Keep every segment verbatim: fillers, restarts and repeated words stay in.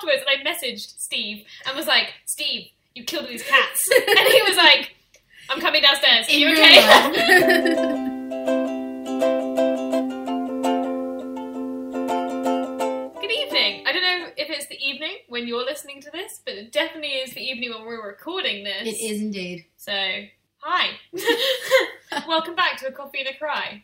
afterwards, and I messaged Steve and was like, Steve, you killed these cats. And he was like, I'm coming downstairs. Are you okay? When you're listening to this, but it definitely is the evening when we're recording this. It is indeed. So, hi. Welcome back to A Coffee and a Cry.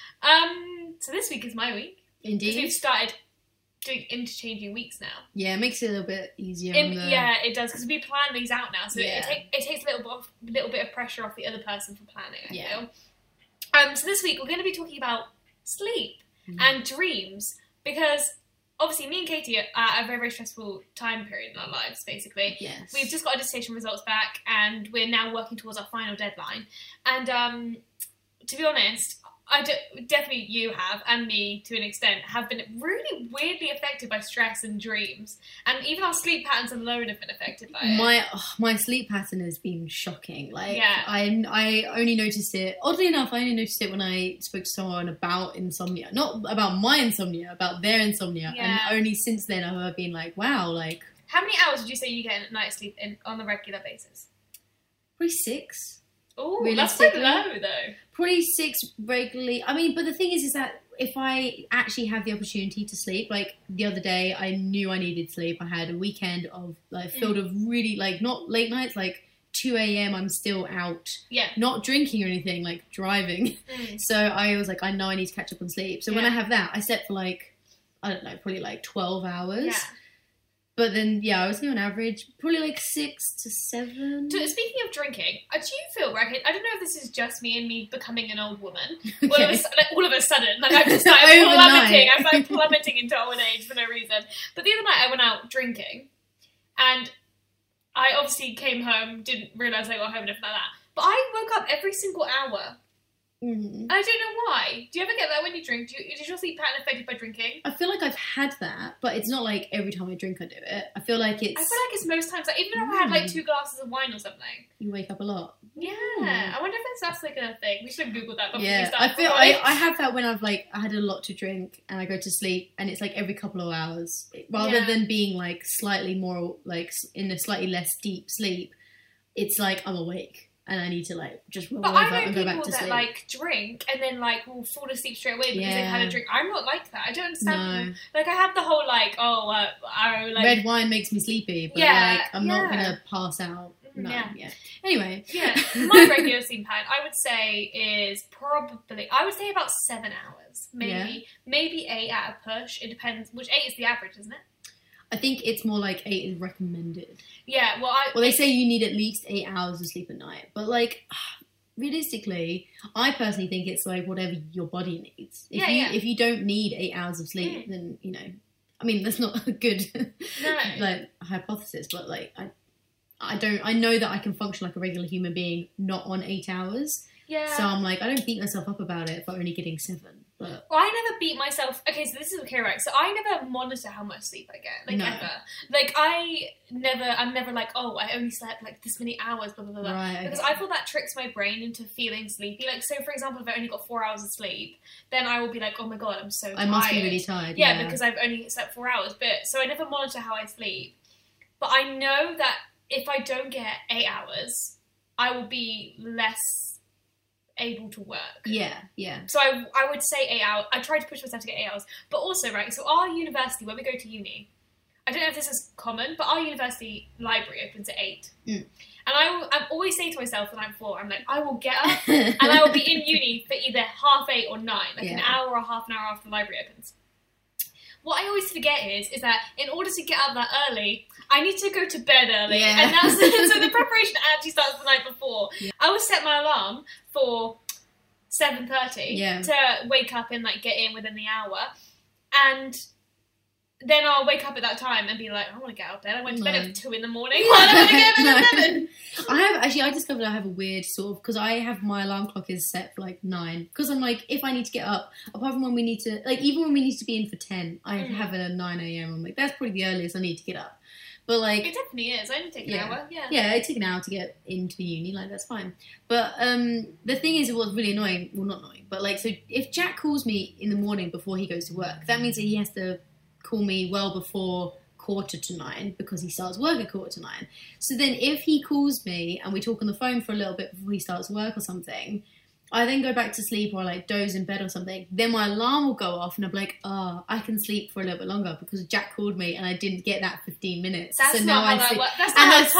Um, so this week is my week. Indeed. We've started doing interchanging weeks now. Yeah, it makes it a little bit easier. In, on the... Yeah, it does, because we plan these out now, so yeah. it, it, take, it takes a little bit, of, little bit of pressure off the other person for planning, I yeah. feel. Um, so this week we're going to be talking about sleep mm. and dreams, because obviously, me and Katie are at a very, very stressful time period in our lives, basically. Yes. We've just got our dissertation results back, and we're now working towards our final deadline. And um, to be honest, I do, definitely you have, and me to an extent, have been really weirdly affected by stress and dreams. And even our sleep patterns alone have been affected by it. My oh, my sleep pattern has been shocking. Like, yeah. I, I only noticed it, oddly enough, I only noticed it when I spoke to someone about insomnia. Not about my insomnia, about their insomnia. Yeah. And only since then have I been like, wow, like... How many hours would you say you get a night's sleep in, on a regular basis? Probably six. Oh, that's quite low, though. Probably six regularly. I mean, but the thing is, is that if I actually have the opportunity to sleep, like the other day, I knew I needed sleep. I had a weekend of like filled mm. of really like not late nights, like two a.m. I'm still out, yeah, not drinking or anything, like driving. Mm. So I was like, I know I need to catch up on sleep. So yeah. when I have that, I slept for like I don't know, probably like twelve hours. Yeah. But then, yeah, I was on average, probably like six to seven. Speaking of drinking, do you feel, right, I don't know if this is just me and me becoming an old woman, Okay. all, of a, like, all of a sudden, like I've just started plummeting, I'm like plummeting into old age for no reason. But the other night I went out drinking, and I obviously came home, didn't realise I got home and everything like that, but I woke up every single hour. Mm. I don't know why. Do you ever get that when you drink? Do you, is your sleep pattern affected by drinking? I feel like I've had that, but it's not like every time I drink I do it. I feel like it's... I feel like it's most times. Like, even if I had like two glasses of wine or something. You wake up a lot. Yeah. Mm. I wonder if that's like a thing. We should have Googled that before yeah, we start. I feel I, I have that when I've like I had a lot to drink and I go to sleep and it's like every couple of hours. Rather yeah. than being like slightly more like in a slightly less deep sleep, it's like I'm awake. And I need to, like, just roll but over I know and go back to people that, sleep. like, drink and then, like, will fall asleep straight away because yeah. they've had a drink. I'm not like that. I don't understand. No. Like, I have the whole, like, oh, uh, I, like... Red wine makes me sleepy, but, yeah, like, I'm yeah. not going to pass out. No, yeah. yeah. Anyway. Yeah. My regular sleep pattern, I would say, is probably... I would say about seven hours. Maybe. Yeah. Maybe eight at a push. It depends. Which eight is the average, isn't it? I think it's more like eight is recommended. Yeah, well, I... Well, they say you need at least eight hours of sleep a night. But, like, realistically, I personally think it's, like, whatever your body needs. If yeah, you yeah. If you don't need eight hours of sleep, mm. then, you know... I mean, that's not a good, no. like, hypothesis, but, like, I, I don't... I know that I can function like a regular human being not on eight hours. Yeah. So I'm like, I don't beat myself up about it for only getting seven. But well, I never beat myself. Okay, so this is okay, right? So I never monitor how much sleep I get, like no. ever. Like I never, I'm never like, oh, I only slept like this many hours, blah blah blah. blah. Right, because okay. I feel that tricks my brain into feeling sleepy. Like, so for example, if I only got four hours of sleep, then I will be like, oh my god, I'm so tired. I must be really tired. Yeah, yeah, because I've only slept four hours. But so I never monitor how I sleep. But I know that if I don't get eight hours, I will be less able to work. Yeah, yeah. So I I would say eight hours. I tried to push myself to get eight hours. But also, right, so our university, where we go to uni, I don't know if this is common, but our university library opens at eight. Mm. And I will, I'm always saying to myself when I'm four, I'm like, I will get up and I will be in uni for either half eight or nine, like yeah. an hour or half an hour after the library opens. What I always forget is, is that in order to get up that early, I need to go to bed early. Yeah. And that's so the preparation actually starts the night before. Yeah. I will set my alarm for seven thirty yeah. to wake up and like get in within the hour. And then I'll wake up at that time and be like, I want to get out of bed. I went to no. bed at two in the morning. Why do I want to get up at no. seven? I have, actually, I discovered I have a weird sort of, because I have my alarm clock is set for like nine. Because I'm like, if I need to get up, apart from when we need to, like even when we need to be in for ten, I mm. have it at nine a.m. I'm like, that's probably the earliest I need to get up. But like... It definitely is. I only take an yeah. hour, yeah. Yeah, it took an hour to get into uni, like, that's fine. But um, the thing is, it was really annoying. Well, not annoying, but like, so if Jack calls me in the morning before he goes to work, that means that he has to call me well before quarter to nine because he starts work at quarter to nine. So then if he calls me and we talk on the phone for a little bit before he starts work or something, I then go back to sleep or like doze in bed or something. Then my alarm will go off and I'm like, oh, I can sleep for a little bit longer because Jack called me and I didn't get that fifteen minutes. That's so not now how I that sleep. works. That's And not that's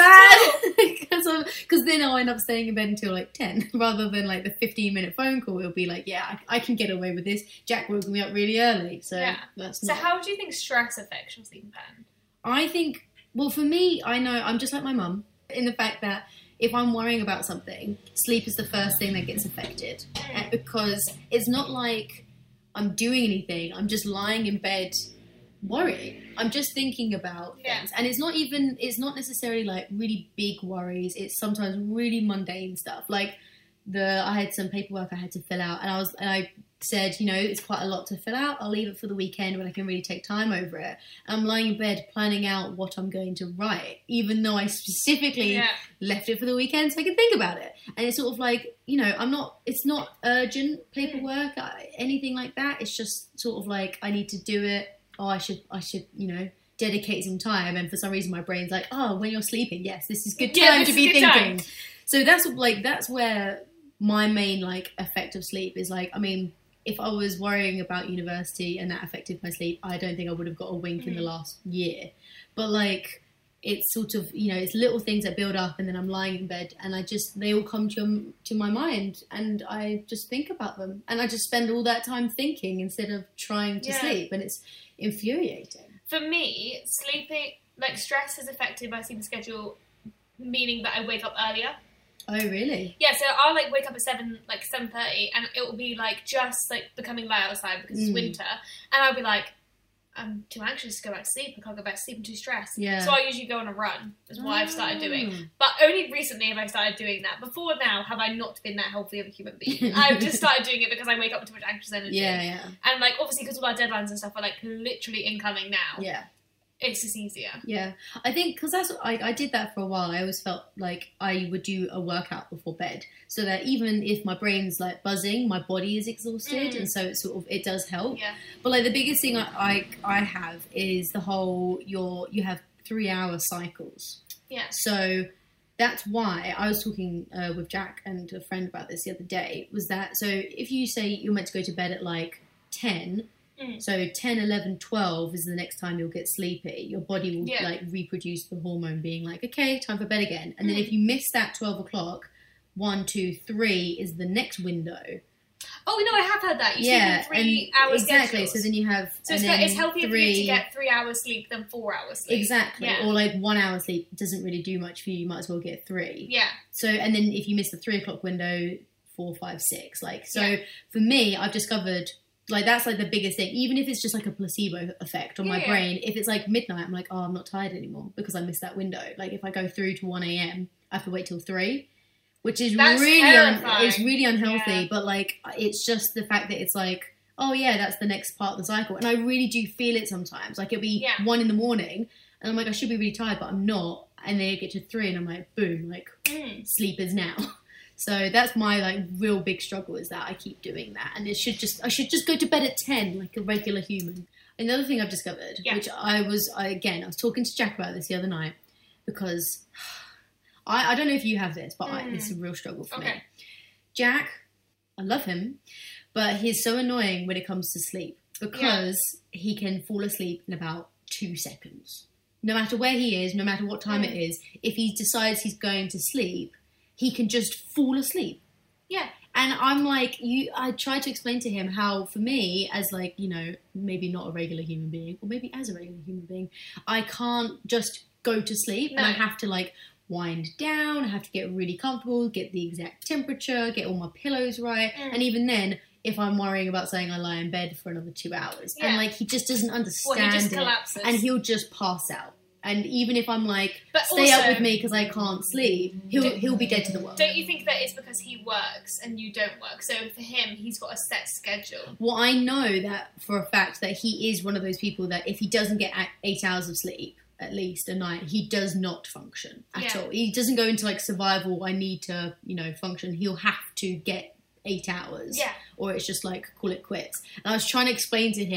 how time works. so bad because then I'll end up staying in bed until like ten rather than like the fifteen minute phone call. It'll be like, yeah, I, I can get away with this. Jack woke me up really early. So Yeah. that's So not. how do you think stress affects your sleeping pattern? I think, well, for me, I know I'm just like my mum in the fact that if I'm worrying about something, sleep is the first thing that gets affected. Uh, Because it's not like I'm doing anything. I'm just lying in bed worrying. I'm just thinking about Yeah. things. And it's not even, it's not necessarily like really big worries. It's sometimes really mundane stuff. Like the, I had some paperwork I had to fill out and I was, and I said, you know, it's quite a lot to fill out. I'll leave it for the weekend when I can really take time over it. And I'm lying in bed planning out what I'm going to write, even though I specifically Yeah. left it for the weekend so I can think about it. And it's sort of like, you know, I'm not, it's not urgent paperwork, Mm. I- anything like that. It's just sort of like, I need to do it. Oh, I should, I should, you know, dedicate some time. And for some reason my brain's like, oh, when you're sleeping, yes, this is good time Yeah, this to is be good thinking. time. So that's like, that's where my main like effect of sleep is like, I mean, if I was worrying about university and that affected my sleep, I don't think I would have got a wink mm. in the last year. But like, it's sort of, you know, it's little things that build up and then I'm lying in bed and I just, they all come to, to my mind and I just think about them. And I just spend all that time thinking instead of trying to Yeah. sleep. And it's infuriating. For me, sleeping, like stress is affected by sleeping schedule, meaning that I wake up earlier. Oh, really? Yeah, so I'll like wake up at seven, like seven thirty, and it will be like just like becoming light outside because it's Mm. winter, and I'll be like, I'm too anxious to go back to sleep. I can't go back to sleep. I'm too stressed. Yeah. So I usually go on a run. Is what I've started Oh. doing. But only recently have I started doing that. Before now, have I not been that healthy of a human being? I've just started doing it because I wake up with too much anxious energy. Yeah, yeah, And like obviously because all our deadlines and stuff are like literally incoming now. yeah. It's just easier. Yeah, I think because that's I, I did that for a while. I always felt like I would do a workout before bed, so that even if my brain's like buzzing, my body is exhausted, Mm. and so it sort of it does help. Yeah. But like the biggest thing I I, I have is the whole your you have three hour cycles. Yeah. So that's why I was talking uh, with Jack and a friend about this the other day. Was that so? If you say you're meant to go to bed at like ten. Mm. So ten, eleven, twelve is the next time you'll get sleepy. Your body will Yeah. like reproduce the hormone being like, okay, time for bed again. And then Mm. if you miss that twelve o'clock, one, two, three is the next window. Oh no, I have heard that. You yeah, sleep in three and hours exactly. schedules. So then you have So and it's, then it's healthier for three, you to get three hours sleep than four hours sleep. exactly, Yeah. or like one hour sleep doesn't really do much for you. You might as well get three. Yeah. So and then if you miss the three o'clock window, four, five, six. Like so, Yeah. for me, I've discovered. Like, that's, like, the biggest thing. Even if it's just, like, a placebo effect on my Yeah. brain. If it's, like, midnight, I'm like, oh, I'm not tired anymore because I missed that window. Like, if I go through to one a.m., I have to wait till three, which is That's really un- terrifying. it's really unhealthy. Yeah. But, like, it's just the fact that it's, like, oh, yeah, that's the next part of the cycle. And I really do feel it sometimes. Like, it'll be Yeah. one in the morning, and I'm like, I should be really tired, but I'm not. And then I get to three, and I'm like, boom, like, Mm. sleep is now. So that's my like real big struggle is that I keep doing that, and it should just I should just go to bed at ten like a regular human. Another thing I've discovered, Yeah. which I was I, again I was talking to Jack about this the other night because I, I don't know if you have this, but I, Mm. it's a real struggle for me. Okay. Jack, I love him, but he's so annoying when it comes to sleep because he can fall asleep in about two seconds. No matter where he is, no matter what time Mm. it is, if he decides he's going to sleep, he can just fall asleep. Yeah. And I'm like, you. I try to explain to him how, for me, as like, you know, maybe not a regular human being, or maybe as a regular human being, I can't just go to sleep, and I No. have to like wind down. I have to get really comfortable, get the exact temperature, get all my pillows right, Mm. and even then, if I'm worrying about saying I lie in bed for another two hours, Yeah. and like he just doesn't Well, understand he just it, collapses. and he'll just pass out. And even if I'm like, But stay up also- with me because I can't sleep, he'll Do- he'll be dead to the world. Don't you think that it's because he works and you don't work? So for him, he's got a set schedule. Well, I know that for a fact that he is one of those people that if he doesn't get a- eight hours of sleep, at least a night, he does not function at Yeah. all. He doesn't go into like survival, I need to, you know, function. He'll have to get eight hours. Yeah. Or it's just like, call it quits. And I was trying to explain to him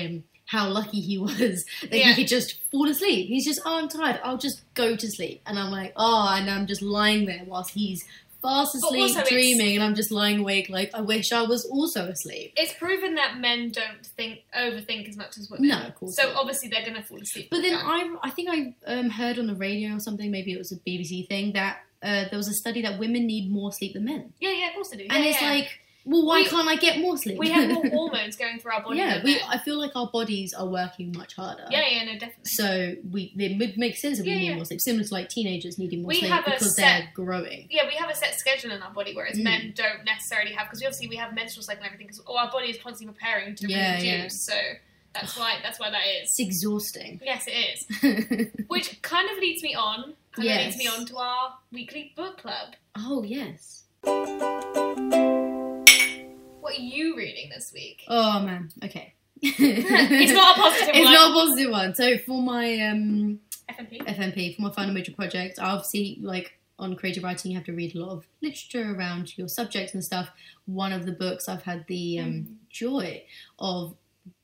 how lucky he was that Yeah. he could just fall asleep. He's just, oh, I'm tired, I'll just go to sleep. And I'm like, oh, and I'm just lying there whilst he's fast But asleep, also it's- dreaming, and I'm just lying awake like, I wish I was also asleep. It's proven that men don't think overthink as much as women. No, of course So not. obviously they're going to fall asleep. But then Yeah. I, I think I um, heard on the radio or something, maybe it was a B B C thing, that uh, there was a study that women need more sleep than men. Yeah, yeah, of course they do. And Yeah, it's yeah. like, well, why We- can't I get more sleep? we have more hormones going through our body. Yeah, than we, men. I feel like our bodies are working much harder. yeah, yeah, no, definitely. So we it would make sense that we Yeah, need yeah. more sleep, similar to like teenagers needing more We sleep have a because set- they're growing. Yeah, we have a set schedule in our body, whereas Mm. men don't necessarily have, because obviously we have menstrual cycle and everything, because our body is constantly preparing to Yeah, reproduce. So that's why that's why that is. It's exhausting. Yes, it is. Which kind of leads me on. Kind Yes. of leads me on to our weekly book club. Oh yes. What are you reading this week? Oh man. Okay. It's not a positive It's one. not a positive one. So for my um, F M P. F M P, for my final major project, I obviously like on creative writing, you have to read a lot of literature around your subjects and stuff. One of the books I've had the um, Mhm. joy of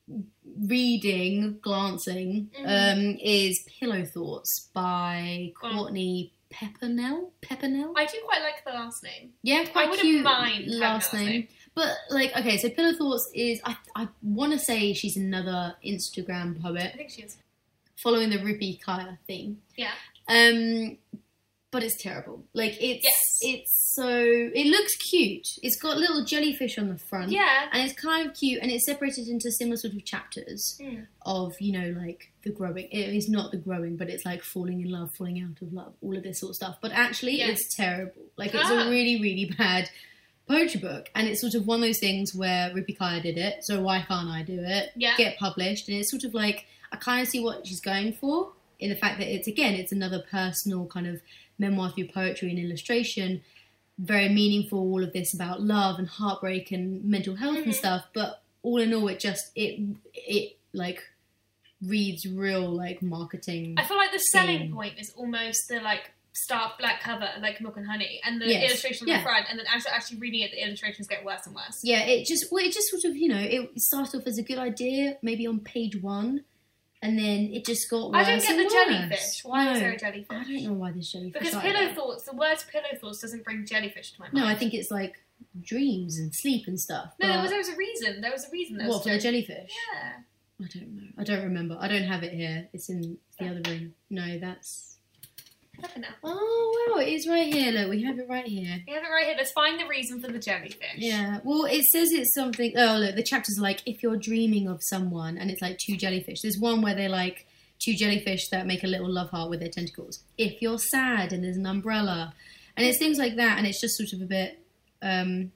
reading, glancing, Mhm. um, is Pillow Thoughts by Go on. Courtney Peppernell. Peppernell? I do quite like the last name. Yeah, quite wouldn't cute mind having last that last name. name. But like, okay, so Pillow Thoughts is I I want to say she's another Instagram poet I think she is. following the Rupi Kaya theme. Yeah. Um, but it's terrible. Like it's Yes. it's so it looks cute. It's got little jellyfish on the front. Yeah. And it's kind of cute, and it's separated into similar sort of chapters Mm. of, you know, like the growing. It is not the growing, but it's like falling in love, falling out of love, all of this sort of stuff. But actually, Yes. it's terrible. Like it's Ah. a really, really bad poetry book, and it's sort of one of those things where Rupi Kaya did it, so why can't I do it? Yeah. Get published, and it's sort of like I kind of see what she's going for in the fact that it's again, it's another personal kind of memoir through poetry and illustration. Very meaningful, all of this about love and heartbreak and mental health Mhm. and stuff. But all in all, it just it it like reads real like marketing. I feel like the selling Theme. point is almost the like stark black cover, like Milk and Honey, and the Yes. illustration on Yeah. the front, and then actually actually reading it, the illustrations get worse and worse. Yeah, it just well, it just sort of you know it started off as a good idea maybe on page one, and then it just got worse I don't get and the worse. jellyfish. Why is No, there a jellyfish? I don't know why there's jellyfish. Because either. pillow thoughts, the word pillow thoughts doesn't bring jellyfish to my mind. No, I think it's like dreams and sleep and stuff. no, there but- was, there was a reason. There was a reason. There What was for the jellyfish? Yeah. I don't know. I don't remember. I don't have it here. It's in the other room. No, that's. Nothing else. Oh wow! It is right here. Look, we have it right here. We have it right here. Let's find the reason for the jellyfish. Yeah. Well, it says it's something. Oh look, the chapters are like if you're dreaming of someone, and it's like two jellyfish. There's one where they're like two jellyfish that make a little love heart with their tentacles. If you're sad, and there's an umbrella, and it's things like that, and it's just sort of a bit. um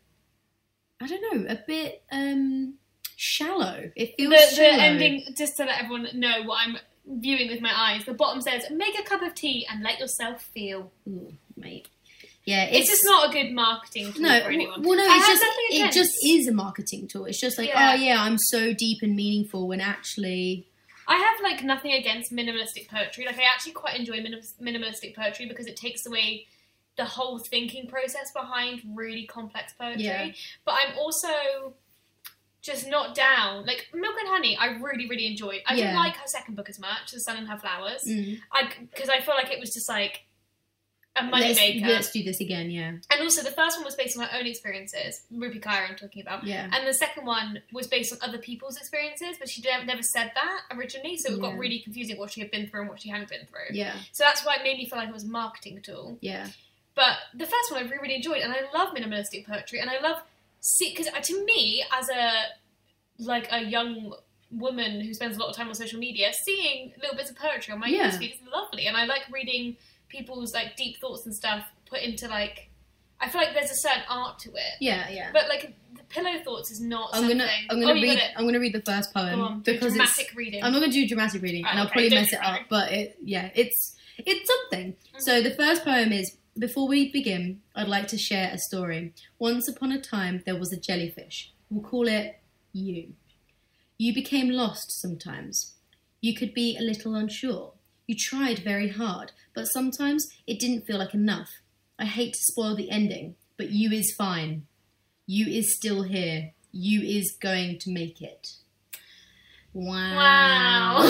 I don't know, a bit um shallow. It The, feels the shallow. ending, just to let everyone know what I'm viewing with my eyes, the bottom says, make a cup of tea and let yourself feel. Ooh, mate. Yeah, It's, just not a good marketing tool no. for anyone. Well, no, I it's have just nothing it against- just is a marketing tool. It's just like, Yeah. oh yeah, I'm so deep and meaningful when actually, I have like nothing against minimalistic poetry. Like I actually quite enjoy minim- minimalistic poetry because it takes away the whole thinking process behind really complex poetry. Yeah. But I'm also just not down. Like Milk and Honey, I really, really enjoyed. I didn't Yeah. like her second book as much, The Sun and Her Flowers. mm, I because I feel like it was just like a let's, moneymaker. let's do this again. Yeah, And also, the first one was based on her own experiences, Rupi Kaya I'm talking about. yeah, And the second one was based on other people's experiences, but she never, never said that originally, so it got Yeah. really confusing what she had been through and what she hadn't been through. yeah, So that's why it made me feel like it was a marketing tool. yeah, But the first one I really, really enjoyed, and I love minimalistic poetry, and I love see because to me, as a like a young woman who spends a lot of time on social media, seeing little bits of poetry on my Yeah. newsfeed is lovely, and I like reading people's like deep thoughts and stuff put into like. I feel like there's a certain art to it, yeah, yeah. but like the pillow thoughts is not. I'm something... gonna, I'm oh, gonna you read, got it. I'm gonna read the first poem Go on, do because dramatic it's. reading. I'm not gonna do dramatic reading, Right, and I'll okay, probably don't mess do it dramatic. up. But it, yeah, it's it's something. Mm-hmm. So the first poem is: before we begin, I'd like to share a story. Once upon a time, there was a jellyfish. We'll call it you. You became lost sometimes. You could be a little unsure. You tried very hard, but sometimes it didn't feel like enough. I hate to spoil the ending, but you is fine. You is still here. You is going to make it. Wow. Wow.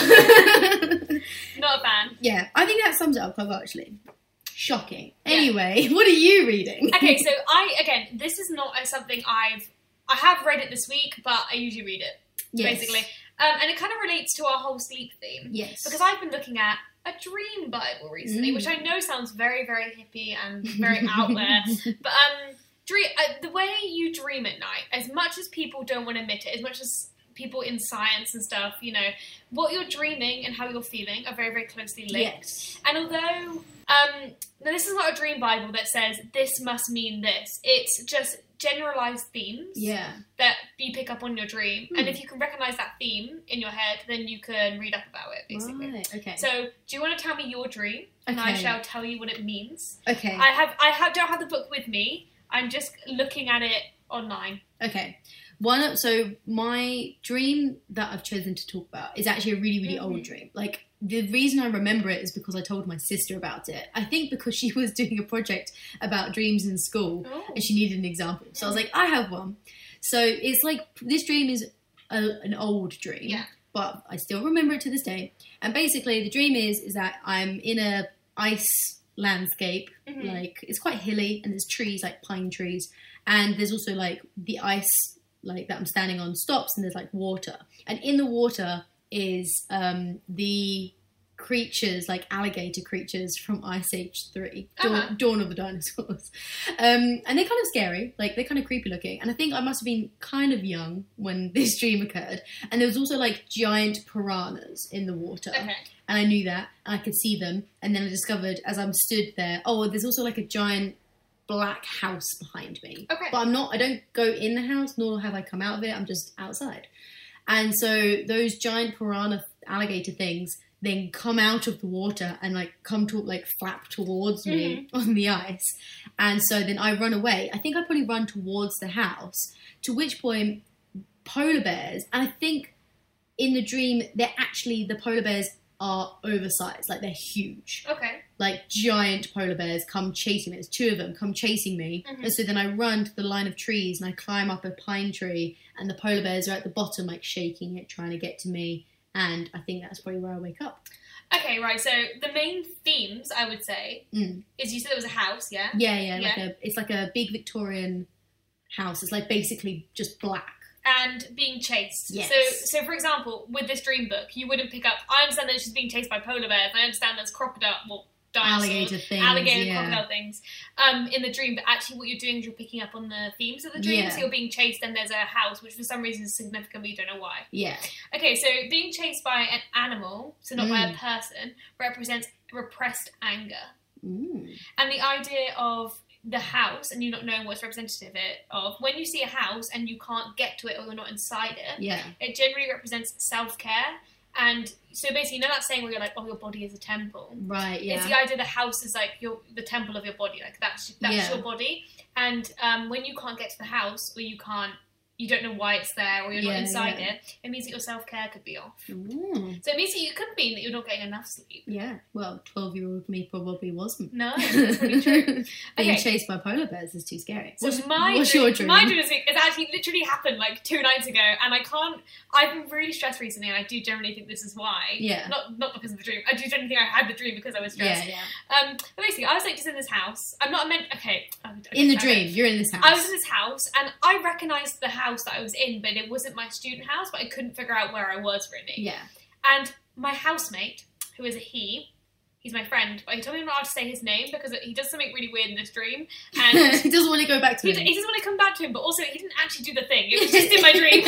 Not a fan. Yeah, I think that sums it up quite well, actually. Shocking. Yeah. Anyway, what are you reading? Okay, so I, again, this is not a, something I've, I have read it this week, but I usually read it, Yes. basically. Um, and it kind of relates to our whole sleep theme. Yes. Because I've been looking at a dream Bible recently, Mm. which I know sounds very, very hippie and very out there. But um, dream, uh, the way you dream at night, as much as people don't want to admit it, as much as people in science and stuff, you know, what you're dreaming and how you're feeling are very, very closely linked. Yes. And although, um, now this is not a dream Bible that says this must mean this, it's just generalized themes Yeah. that you pick up on your dream. Hmm. And if you can recognize that theme in your head, then you can read up about it, basically. Right, okay. So, do you want to tell me your dream? And I Okay. shall tell you what it means. okay. I have, I have, don't have the book with me. I'm just looking at it online. Okay. One, so my dream that I've chosen to talk about is actually a really, really Mhm. old dream. Like, the reason I remember it is because I told my sister about it. I think because she was doing a project about dreams in school Oh. and she needed an example. So I was like, I have one. So it's like, this dream is a, an old dream. Yeah. But I still remember it to this day. And basically the dream is, is that I'm in a ice landscape. Mhm. Like, it's quite hilly and there's trees, like pine trees. And there's also like the ice like that I'm standing on stops and there's like water. And in the water is um, the creatures, like alligator creatures from Ice Age three, Dawn, Uh-huh. Dawn of the Dinosaurs. Um, and they're kind of scary, like they're kind of creepy looking. And I think I must have been kind of young when this dream occurred. And there was also like giant piranhas in the water. Okay. And I knew that, and I could see them. And then I discovered as I'm stood there, oh, there's also like a giant black house behind me. Okay. But I'm not, I don't go in the house, nor have I come out of it. I'm just outside. And so those giant piranha alligator things then come out of the water and like come to like flap towards me on the ice. And so then I run away. I think I probably run towards the house, to which point polar bears, and I think in the dream, they're actually, the polar bears are oversized, like they're huge. Okay. Like giant polar bears come chasing me. There's two of them come chasing me. Mhm. And so then I run to the line of trees and I climb up a pine tree and the polar bears are at the bottom, like shaking it, trying to get to me. And I think that's probably where I wake up. Okay, right. So the main themes, I would say, Mm. is you said there was a house, yeah? Yeah, yeah, like Yeah. a, it's like a big Victorian house. It's like basically just black. And being chased. Yes. So, so for example, with this dream book, you wouldn't pick up. I understand that she's being chased by polar bears. I understand there's crocodile, well, dinosaurs, Alligator things, alligator, yeah. crocodile things, um, in the dream. But actually, what you're doing is you're picking up on the themes of the dream. Yeah. So you're being chased, and there's a house, which for some reason is significant, but you don't know why. Yeah. Okay, so being chased by an animal, so not by a Mm. person, represents repressed anger. Mm. And the idea of the house and you not knowing what's representative it of, when you see a house and you can't get to it or you're not inside it, Yeah. it generally represents self-care. And so basically, you know that saying where you're like, oh, your body is a temple? Right, yeah. It's the idea the house is like your the temple of your body, like that's that's Yeah. your body. And um, when you can't get to the house, or you can't, you don't know why it's there, or you're Yeah, not inside yeah. it, it means that your self-care could be off. Mm. So it means that you could mean that you're not getting enough sleep. Yeah. Well, twelve-year-old me probably wasn't. No, that's probably true. Being Okay. chased by polar bears is too scary. So What's, my what's dream, your dream? My dream this week, it actually literally happened like two nights ago, and I can't. I've been really stressed recently, and I do generally think this is why. Yeah. Not not because of the dream. I do generally think I had the dream because I was Yeah, stressed. yeah. Um. But basically, I was like just in this house. I'm not meant. Okay. I- I In the guess I dream, don't. you're in this house. I was in this house, and I recognised the house that I was in, but it wasn't my student house. But I couldn't figure out where I was really. Yeah. And my housemate, who is a he. He's my friend, but he told me I'm not allowed to say his name because he does something really weird in this dream. And he doesn't want to go back to he, him. he doesn't want to come back to him, but also he didn't actually do the thing. It was just in my dream.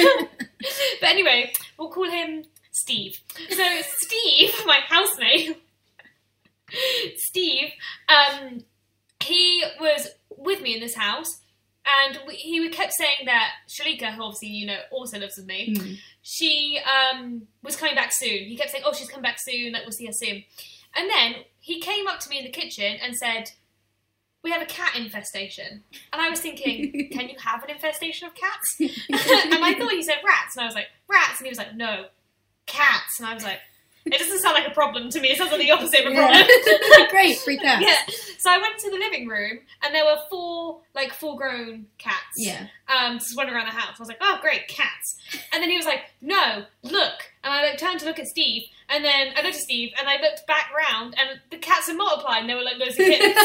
But anyway, we'll call him Steve. So Steve, my housemate, Steve, um, he was with me in this house, and we, he kept saying that Shalika, who obviously you know also lives with me, Mm. she um, was coming back soon. He kept saying, "Oh, she's coming back soon. Like we'll see her soon." And then he came up to me in the kitchen and said, "We have a cat infestation." And I was thinking, can you have an infestation of cats? And I thought he said rats. And I was like, rats? And he was like, no, cats. And I was like, it doesn't sound like a problem to me. It sounds like the opposite of a problem. Yeah. Great, free cats. Yeah. So I went to the living room and there were four, like, full-grown cats. Yeah. Um, just running around the house. I was like, oh, great, cats. And then he was like, no, look. and I like turned to look at Steve, and then I looked at Steve, and I looked back round, and the cats had multiplied, and there were like loads of kittens.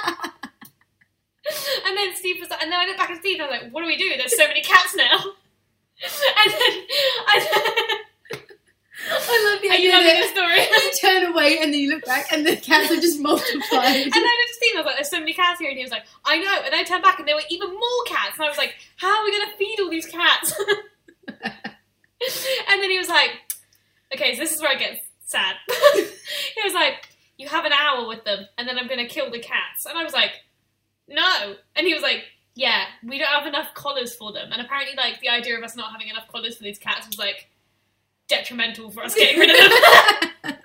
And then Steve was like, and then I looked back at Steve, and I was like, what do we do? There's so many cats now. And then, I, I love the Are idea you loving that the story? you turn away and then you look back and the cats have just multiplied. And then I looked at Steve and I was like, there's so many cats here. And he was like, I know. And then I turned back and there were even more cats. And I was like, how are we going to feed all these cats? And then he was like, okay, so this is where it gets sad. He was like, you have an hour with them and then I'm going to kill the cats. And I was like, no. And he was like, yeah, we don't have enough collars for them. And apparently, like, the idea of us not having enough collars for these cats was, like, detrimental for us getting rid of them. And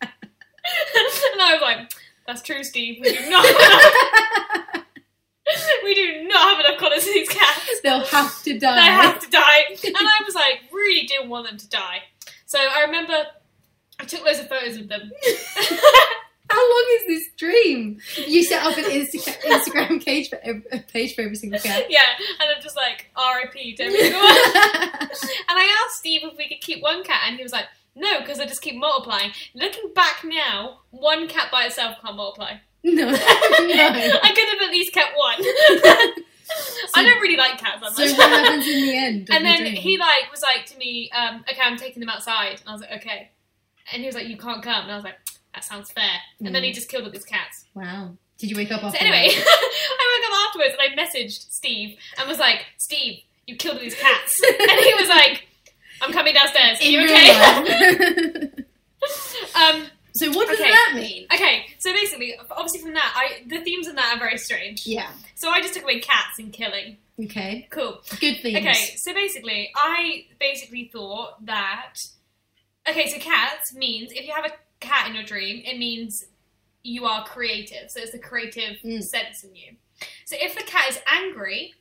I was like, that's true, Steve. We do not have enough. We do not have enough collars for these cats. They'll have to die. They have to die. And I was like, really didn't want them to die. So I remember I took loads of photos of them. How long is this dream? You set up an Insta- Instagram page for every, page for every single cat. Yeah, and I'm just like, R I P to every single one. And I asked Steve if we could keep one cat, and he was like, no, because I just keep multiplying. Looking back now, one cat by itself can't multiply. No, no. I could have at least kept one. So, I don't really like cats that much. So what happens in the end? And then he like was like to me, um, okay, I'm taking them outside. And I was like, okay. And he was like, you can't come. And I was like, that sounds fair. And mm. then he just killed all these cats. Wow. Did you wake up after So anyway, I woke up afterwards and I messaged Steve and was like, Steve, you killed all these cats. And he was like, I'm coming downstairs. Are in you okay? um, so what does okay. that mean? Okay, so basically, obviously from that, I the themes in that are very strange. Yeah. So I just took away cats and killing. Okay. Cool. Good themes. Okay, so basically, I basically thought that... Okay, so cats means, if you have a cat in your dream, it means you are creative. So it's the creative mm. sense in you. So if the cat is angry,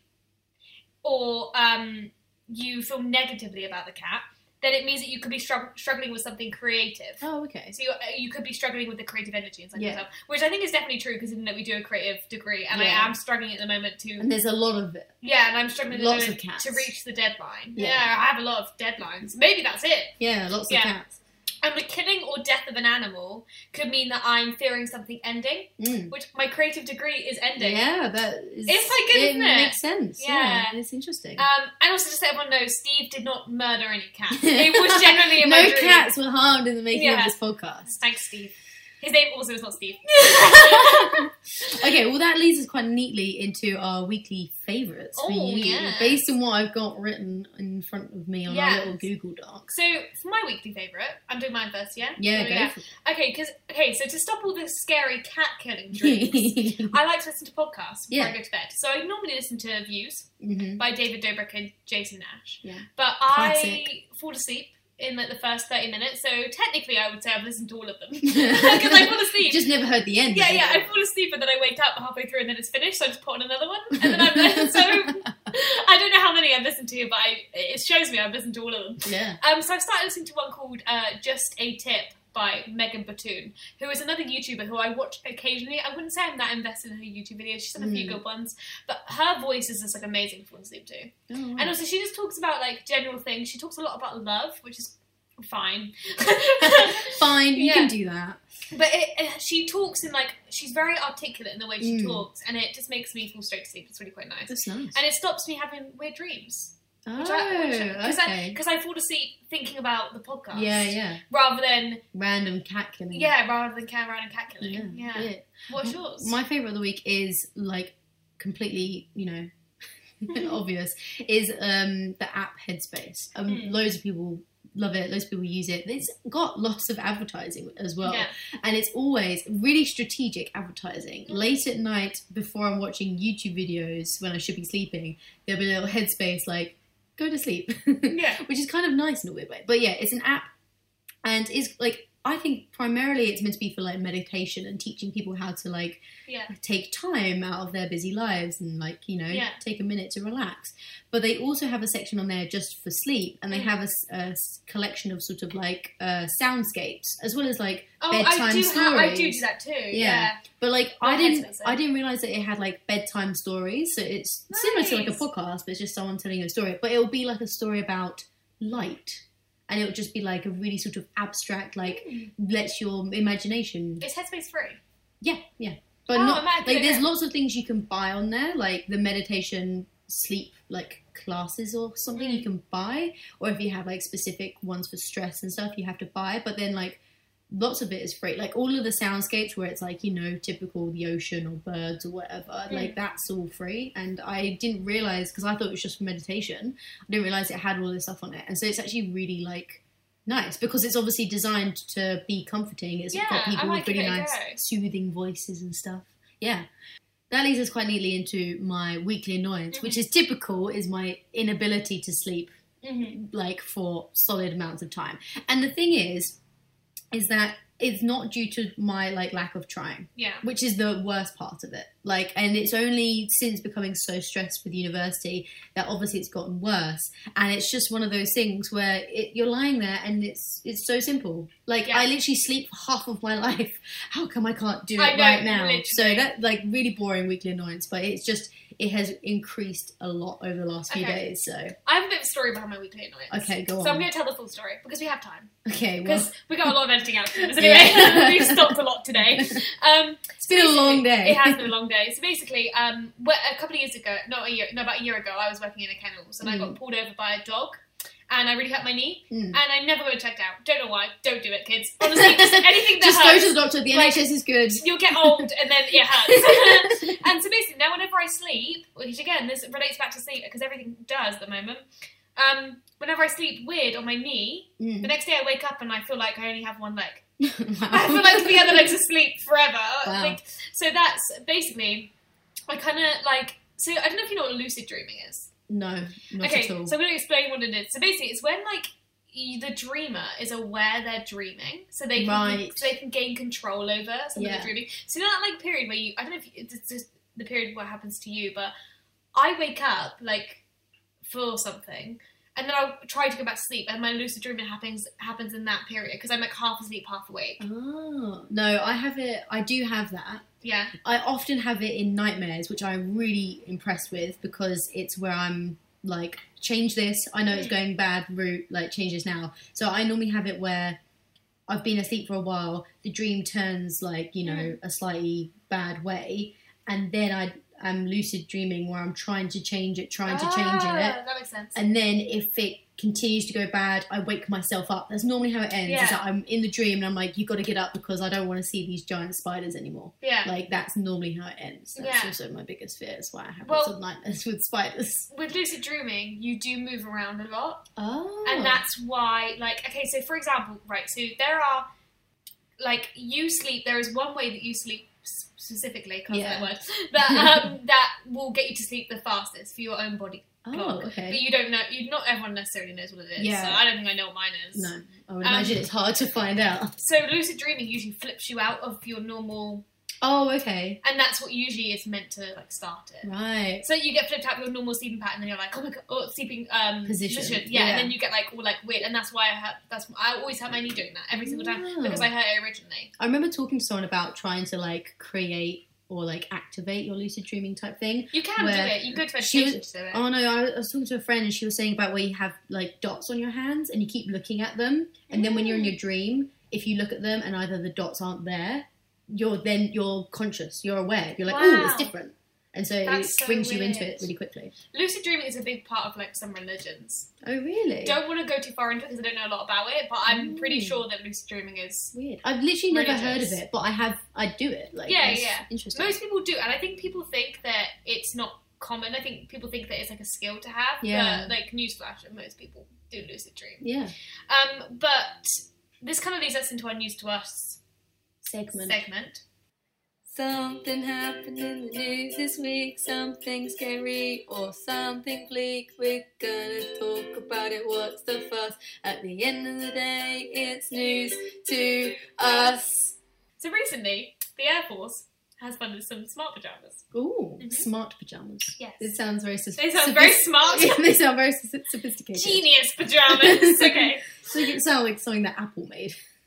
or um, you feel negatively about the cat, then it means that you could be strugg- struggling with something creative. Oh, okay. So you you could be struggling with the creative energy inside yeah. yourself, which I think is definitely true because even though we do a creative degree, and yeah. I am struggling at the moment to. And there's a lot of it. Yeah, and I'm struggling at lots the moment of cats. to reach the deadline. Yeah. yeah, I have a lot of deadlines. Maybe that's it. Yeah, lots Yeah. of cats. And the killing or death of an animal could mean that I'm fearing something ending, mm. which my creative degree is ending. Yeah, that is. It's quite good, it isn't it? makes sense. Yeah. yeah, it's interesting. Um, and also, just so everyone knows, Steve did not murder any cats. It was generally in no my dream. cats were harmed in the making Yeah. of this podcast. Thanks, Steve. His name also is not Steve. Okay, well that leads us quite neatly into our weekly favourites for Oh, you, yeah. based on what I've got written in front of me on Yes. our little Google Doc. So, for my weekly favourite, I'm doing mine first, yeah? Yeah, So, go yeah. for it. Okay, because, okay, so to stop all this scary cat killing dreams, I like to listen to podcasts before Yeah. I go to bed. So I normally listen to Views mm-hmm. by David Dobrik and Jason Nash. Yeah. But Classic. I fall asleep in like the first thirty minutes, so technically I would say I've listened to all of them. Because I fall asleep. Just never heard the end. Yeah, of yeah, it. I fall asleep and then I wake up halfway through and then it's finished, so I just put on another one. And then I'm so I don't know how many I've listened to, but I, it shows me I've listened to all of them. Yeah. Um, so I started listening to one called uh, Just a Tip by Megan Batoon, who is another YouTuber who I watch occasionally. I wouldn't say I'm that invested in her YouTube videos. She's done a few Mm. good ones, but her voice is just like amazing to fall asleep to. Oh, wow. And also she just talks about like general things. She talks a lot about love, which is fine. Fine, you Yeah. can do that. But it, it, she talks in like, she's very articulate in the way she Mm. talks, and it just makes me fall straight to sleep. It's really quite nice. That's nice. And it stops me having weird dreams. Oh, Which I, because okay. I, because I fall asleep thinking about the podcast. Yeah, yeah. Rather than, Random cat killing. yeah, rather than cat around and cat killing. Yeah. Yeah. yeah. What's yours? My favourite of the week is like completely, you know, obvious, is um, the app Headspace. Um, Mm. Loads of people love it, loads of people use it. It's got lots of advertising as well. Yeah. And it's always really strategic advertising. Mm. Late at night, before I'm watching YouTube videos when I should be sleeping, there'll be a little Headspace like, go to sleep. Yeah. Which is kind of nice in a weird way. But yeah, it's an app, and it's like, I think primarily it's meant to be for like meditation and teaching people how to like Yeah. take time out of their busy lives and like, you know, Yeah. take a minute to relax. But they also have a section on there just for sleep, and they Mm. have a, s- a s- collection of sort of like uh, soundscapes as well as like Oh, bedtime I do. stories. Have, I do do that too. Yeah. But like Not I didn't, Headspace, I though. didn't realize that it had like bedtime stories. So it's similar to like a Nice. podcast, but it's just someone telling you a story. But it will be like a story about light and it would just be like a really sort of abstract, like Mm. lets your imagination. Is Headspace free? Yeah, yeah, but Oh, not mad, like yeah. there's lots of things you can buy on there, like the meditation sleep like classes or something Mm. you can buy, or if you have like specific ones for stress and stuff, you have to buy. But then like lots of it is free, like all of the soundscapes where it's like, you know, typical the ocean or birds or whatever, Mm. like that's all free. And I didn't realize, because I thought it was just for meditation, I didn't realize it had all this stuff on it. And so it's actually really like nice, because it's obviously designed to be comforting. It's Yeah, got I people might with really give it a nice go. soothing voices and stuff. Yeah, that leads us quite neatly into my weekly annoyance, Mm-hmm. which is typical, is my inability to sleep Mm-hmm. like for solid amounts of time. And the thing is is that it's not due to my like lack of trying, Yeah. which is the worst part of it. Like, and it's only since becoming so stressed with university that obviously it's gotten worse. And it's just one of those things where it, you're lying there and it's it's so simple. Like, Yeah. I literally sleep for half of my life. How come I can't do it I know, right now? literally. So that like really boring weekly annoyance, but it's just it has increased a lot over the last few Okay. days. So I have a bit of a story behind my weekly annoyance. okay, go on. So I'm going to tell the full story because we have time. okay, well, Because we got a lot of editing out to do this anyway. Yeah. We've stopped a lot today. Um, it's been a long day. It has been a long day. So basically, um, wh- a couple of years ago, not a year, no, about a year ago, I was working in a kennels and I got Mm. pulled over by a dog. And I really hurt my knee, Mm. and I never got it checked out. Don't know why. Don't do it, kids. Honestly, just anything that Just go hurts. to the doctor. The Like, N H S is good. You'll get old, and then it hurts. And so basically, now whenever I sleep, which again, this relates back to sleep because everything does at the moment. Um, whenever I sleep weird on my knee, Mm. the next day I wake up and I feel like I only have one leg. Wow. I feel like the other leg's asleep forever. Wow. Like, so that's basically, I kind of like. So I don't know if you know what lucid dreaming is. No, not Okay, at all. so I'm going to explain what it is. So basically, it's when like you, the dreamer is aware they're dreaming, so they can Right. so they can gain control over some Yeah. of the dreaming. So that like period where you, I don't know if it's just the period what happens to you, but I wake up like for something, and then I'll try to go back to sleep, and my lucid dreaming happens happens in that period because I'm like half asleep, half awake. Oh no, I have it. I do have that. Yeah, I often have it in nightmares, which I'm really impressed with because it's where I'm like, change this. I know it's going bad route. Like, change this now. So I normally have it where I've been asleep for a while. The dream turns like, you know, a slightly bad way, and then I am lucid dreaming where I'm trying to change it, trying to change Ah, it. That makes sense. And then if it continues to go bad, I wake myself up. That's normally how it ends. Yeah. Is that I'm in the dream and I'm like, you got to get up because I don't want to see these giant spiders anymore. Yeah. Like, that's normally how it ends. That's Yeah. also my biggest fear. That's why I have Well- lots of nightmares with spiders. With lucid dreaming, you do move around a lot. Oh. And that's why, like, okay, so for example, right, so there are, like, you sleep, there is one way that you sleep s- specifically, can't say Yeah. that word, that, um, that will get you to sleep the fastest for your own body Oh, clock. okay. But you don't know, you not everyone necessarily knows what it is, Yeah. so I don't think I know what mine is. No, I would imagine Um, it's hard to find out. So lucid dreaming usually flips you out of your normal, Oh, okay. and that's what usually is meant to, like, start it. Right. So you get flipped out of your normal sleeping pattern, and then you're like, oh my god, oh, sleeping um, Position, Yeah, yeah. and then you get like all like weird, and that's why I have. That's I always have my knee doing that every single time Oh. because I hurt it originally. I remember talking to someone about trying to like create or like activate your lucid dreaming type thing. You can Where do it. You can go to she education was- to do it. Oh no, I was talking to a friend and she was saying about where you have like dots on your hands and you keep looking at them, and then when you're in your dream, if you look at them and either the dots aren't there, you're then you're conscious, you're aware, you're like, oh, Wow. it's different, and so That's it so brings you into weird. it really quickly. Lucid dreaming is a big part of like some religions. Oh really? Don't want to go too far into it because I don't know a lot about it, but I'm pretty Mm. sure that lucid dreaming is. Weird. I've literally never heard of Religious. it, but I have. I do it. Like, Yeah, it's yeah. Interesting. Most people do, and I think people think that it's not common. I think people think that it's like a skill to have. Yeah. But like newsflash, most people do lucid dream. Yeah. Um, but this kind of leads us into our news to us Segment. segment. Something happened in the news this week, something scary or something bleak. We're gonna talk about it, what's the fuss? At the end of the day, it's news to us. So recently, the Air Force has funded some smart pajamas. Ooh, Mhm. smart pajamas. Yes. It sounds very sus- They sound very smart. Yeah, they sound very sus- sophisticated. Genius pajamas. Okay. So it sounds like something that Apple made.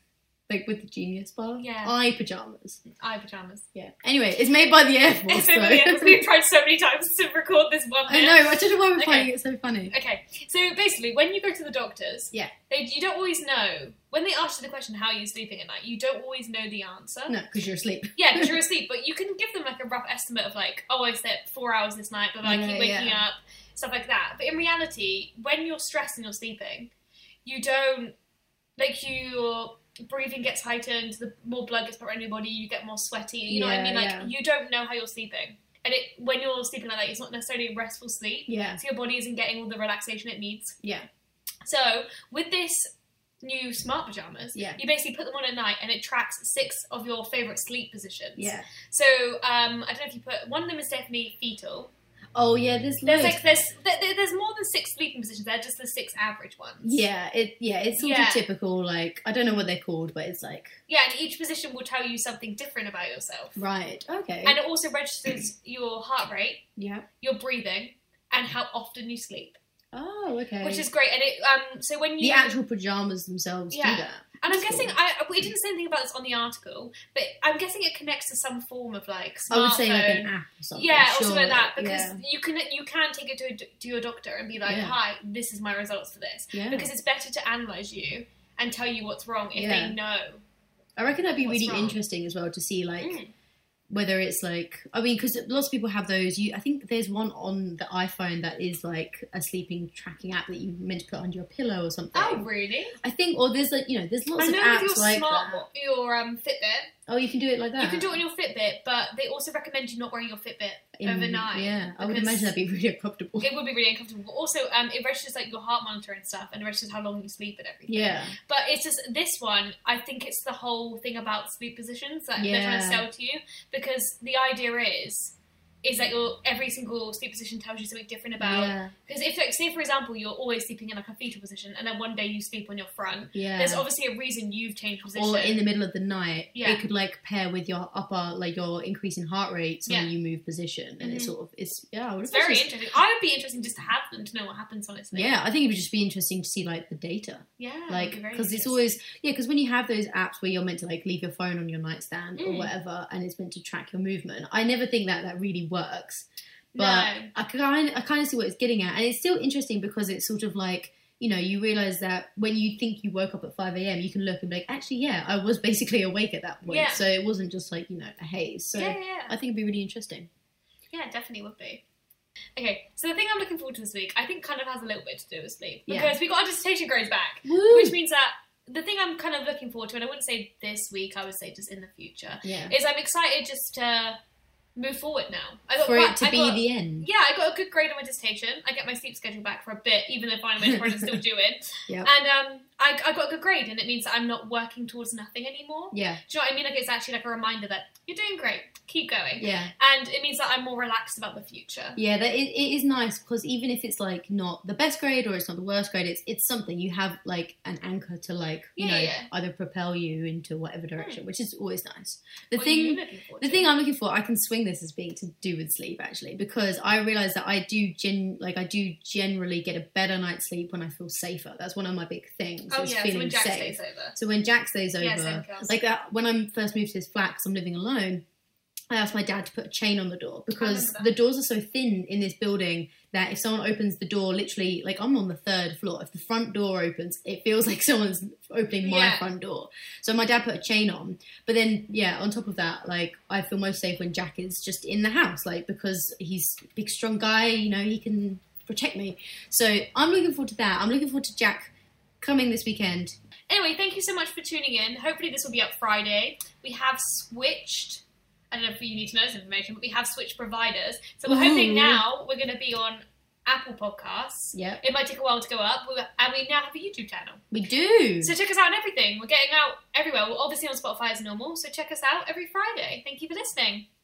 like with the Genius Bar. Yeah. Eye pajamas. Eye pajamas. Yeah. Anyway, it's made by the Air Force. So, so. yeah, we've tried so many times to record this one I bit. know. I don't know why we're Okay. finding it so funny. Okay, so basically, when you go to the doctors, Yeah. they, you don't always know, when they ask you the question, how are you sleeping at night, you don't always know the answer. No, because you're asleep. Yeah, because you're asleep, but you can give them like a rough estimate of like, oh, I slept four hours this night, but I Yeah, keep waking yeah. up, stuff like that. But in reality, when you're stressed and you're sleeping, you don't, like your breathing gets heightened, the more blood gets put around your body, you get more sweaty, you know what I Yeah, mean? Like, yeah. you don't know how you're sleeping. And it when you're sleeping like that, it's not necessarily a restful sleep. Yeah. So your body isn't getting all the relaxation it needs. Yeah. So with this new smart pajamas, Yeah. you basically put them on at night and it tracks six of your favourite sleep positions. Yeah. So um, I don't know if you put, one of them is definitely fetal. Oh yeah, there's There's loads. like there's there, there's more than six sleeping positions. They're just the six average ones. Yeah, it yeah, it's sort Yeah. of typical. Like I don't know what they're called, but it's like Yeah, and each position will tell you something different about yourself. right. Okay. And it also registers your heart rate, yeah. your breathing, and how often you sleep, Oh, okay. which is great. And it um so when you the actual pajamas themselves Yeah. do that. And I'm That's guessing, cool. I we didn't say anything about this on the article, but I'm guessing it connects to some form of like smartphone. I would say like an app or something. Yeah, or sure, something like that, because yeah. you can you can take it to to your doctor and be like, Yeah. "Hi, this is my results for this," Yeah. because it's better to analyze you and tell you what's wrong if Yeah. they know. I reckon that'd be what's really wrong. interesting as well to see like Mm. whether it's like I mean because lots of people have those. You I think there's one on the iPhone that is like a sleeping tracking app that you meant to put under your pillow or something. Oh, really? I think or there's like you know there's lots I of know apps with your like smart, that. your um, Fitbit, Oh, you can do it like that. you can do it on your Fitbit, but they also recommend you not wearing your Fitbit In- overnight. Yeah, I would because imagine that'd be really uncomfortable. It would be really uncomfortable. Also, um, it registers like your heart monitor and stuff, and it registers how long you sleep and everything. Yeah. But it's just this one. I think it's the whole thing about sleep positions that they're trying to Yeah. sell to you, because the idea is is that your every single sleep position tells you something different about. Yeah. Because if, like, say for example, you're always sleeping in like a fetal position, and then one day you sleep on your front, Yeah. there's obviously a reason you've changed position. Or in the middle of the night, Yeah. it could like pair with your upper, like your increase in heart rate, so when Yeah. you move position, and it's Mhm. sort of it's yeah. I would It's very imagine- interesting. I would be interesting just to have them to know what happens honestly. Yeah, I think it would just be interesting to see like the data, Yeah. it'd like be very because it's interesting. always yeah, because when you have those apps where you're meant to like leave your phone on your nightstand or Mm. whatever, and it's meant to track your movement. I never think that that really works, but No. I kind I kind of see what it's getting at, and it's still interesting because it's sort of like. You know, you realise that when you think you woke up at five a.m, you can look and be like, actually, yeah, I was basically awake at that point. Yeah. So it wasn't just like, you know, a haze. So yeah, yeah, yeah. I think it'd be really interesting. Yeah, it definitely would be. Okay, so the thing I'm looking forward to this week, I think kind of has a little bit to do with sleep. Yeah. Because we got our dissertation grades back, Woo! which means that the thing I'm kind of looking forward to, and I wouldn't say this week, I would say just in the future, Yeah. is I'm excited just to move forward now. I got For quite- it to I be got- the end. Yeah, I got a good grade on my dissertation. I get my sleep schedule back for a bit, even though final major project's still due in. Yep. And um, I, I got a good grade, and it means that I'm not working towards nothing anymore. Yeah. Do you know what I mean? Like, it's actually like a reminder that you're doing great, keep going. Yeah. And it means that I'm more relaxed about the future. Yeah, that it, it is nice because even if it's like not the best grade or it's not the worst grade, it's it's something you have like an anchor to like you Yeah, know yeah. either propel you into whatever direction, which is always nice. The What are you thing, looking forward the to? thing I'm looking for, I can swing this as being to do with sleep actually, because I realise that I do gen like I do generally get a better night's sleep when I feel safer. That's one of my big things. Oh is yeah, so feeling when Jack safe. stays over. So when Jack stays over, Yeah, same girls. like that, when I first moved to this flat because I'm living alone, I asked my dad to put a chain on the door because remember that. the doors are so thin in this building that if someone opens the door, literally, like I'm on the third floor, if the front door opens, it feels like someone's opening my Yeah. front door. So my dad put a chain on. But then, yeah, on top of that, like I feel most safe when Jack is just in the house, like because he's a big, strong guy, you know, he can protect me. So I'm looking forward to that. I'm looking forward to Jack coming this weekend. Anyway, thank you so much for tuning in. Hopefully this will be up Friday. We have switched, I don't know if you need to know this information, but we have switched providers. So we're hoping Ooh. now we're going to be on Apple Podcasts. Yep. It might take a while to go up, and we now have a YouTube channel. We do. So check us out on everything. We're getting out everywhere. We're obviously on Spotify as normal, so check us out every Friday. Thank you for listening.